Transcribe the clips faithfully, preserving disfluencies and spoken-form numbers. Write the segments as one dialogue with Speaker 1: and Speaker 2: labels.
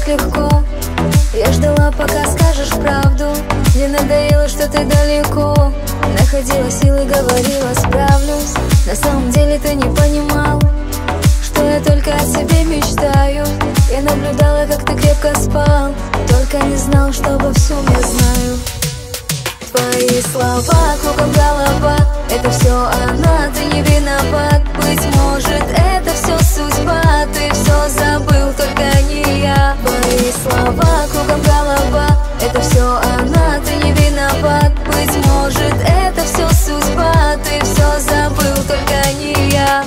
Speaker 1: так легко. Я ждала, пока скажешь правду. Мне надоело, что ты далеко. Находила силы, говорила, справлюсь. На самом деле ты не понимал, что я только о себе мечтаю. Я наблюдала, как ты крепко спал, только не знал, что обо всем я знаю. Твои слова, кругом голова, это все она, ты не виноват. Быть может, это все судьба, ты все забыл, только не я. Твои слова, кругом голова, это все она, ты не виноват. Быть может, это все судьба, ты все забыл, только не я.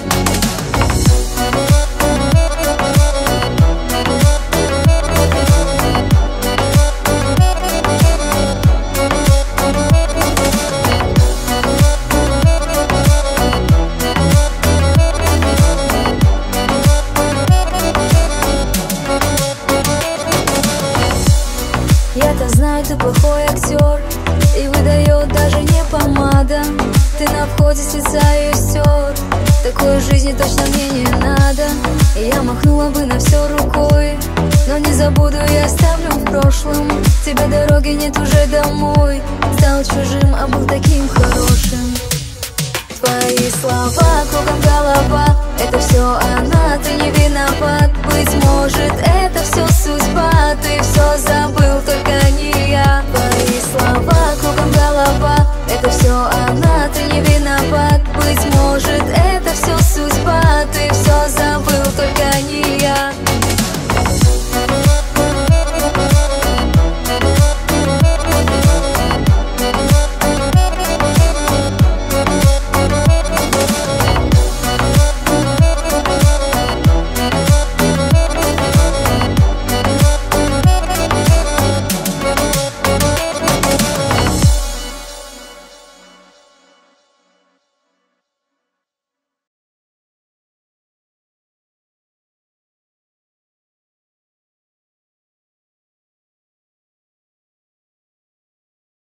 Speaker 1: Я-то знаю, ты плохой актер, и выдает даже не помада. Ты на входе с лица ее стер. Такой жизни точно мне не надо. И я махнула бы на все рукой, но не забуду и оставлю в прошлом. Тебе дороги нет уже домой. Стал чужим, а был таким хорошим. Твои слова, кругом голова, это все она, ты не виноват. Быть может, это все судьба, ты все забыл, только